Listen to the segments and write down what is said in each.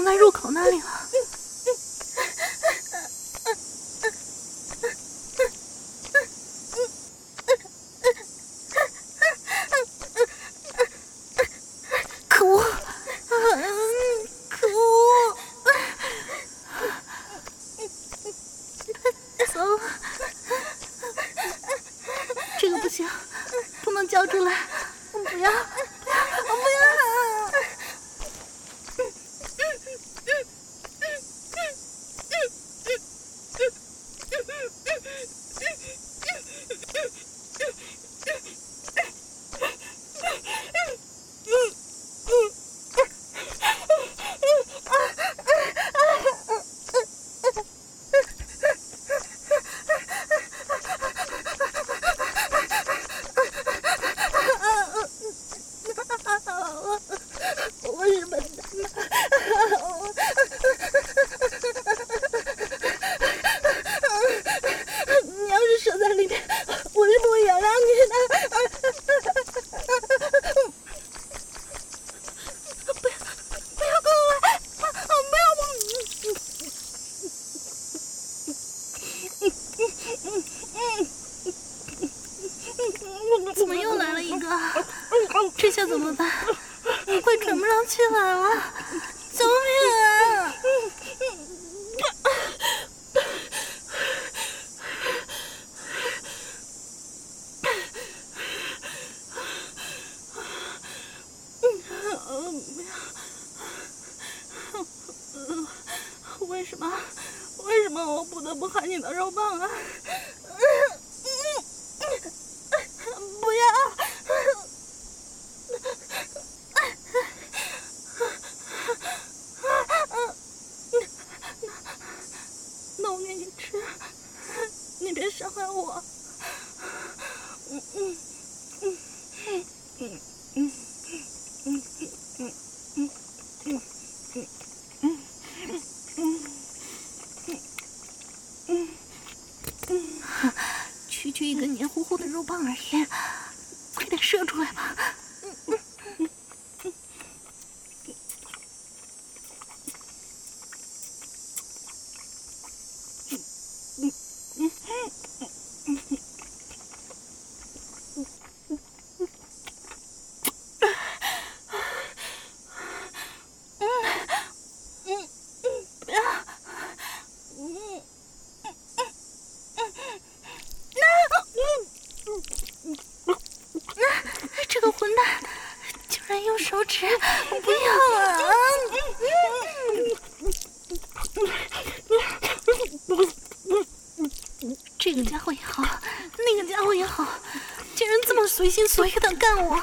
该入口那里了。可恶！可恶！走，这个不行，不能交出来！不要！不要！我是笨蛋。你要是守在里面，我是不会原谅你的。不要过来！不要！怎么又来了一个？这下怎么办？我快喘不上气来了！救命啊！为什么我不得不喊你的肉棒啊？不要！那我给你吃，你别伤害我。区一个黏糊糊的肉棒而已，快点射出来吧。这个混蛋竟然用手指！不要啊！这个家伙也好，那个家伙也好，竟然这么随心所欲的干我！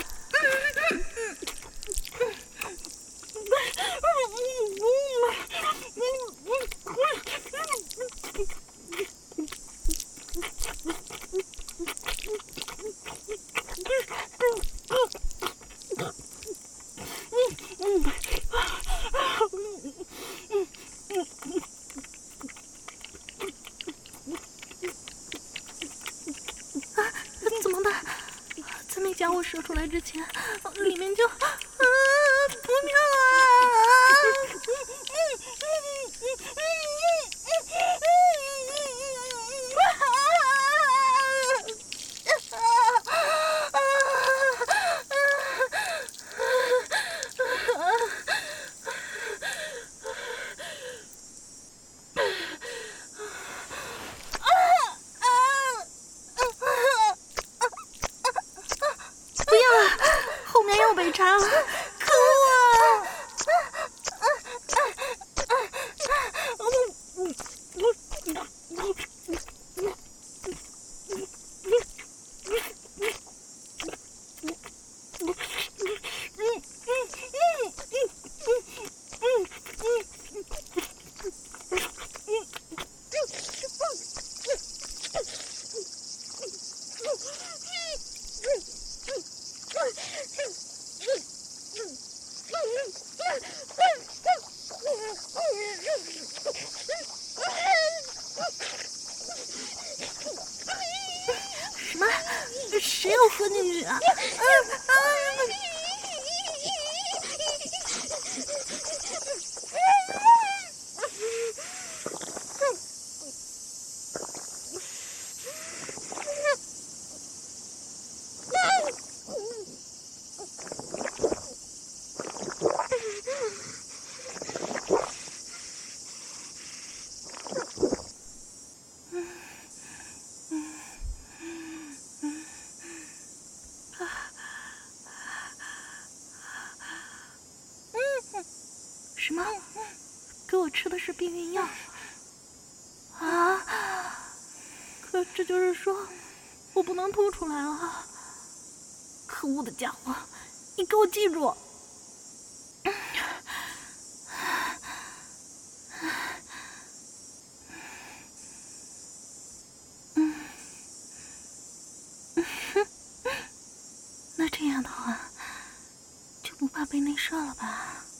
怎么办？在没将我射出来之前，里面就不妙啊！后面又被插了，可恶啊！什么？谁要喝进去啊？ 吃的是避孕药。啊！可这就是说，我不能吐出来了。可恶的家伙，你给我记住！那这样的话，就不怕被内射了吧？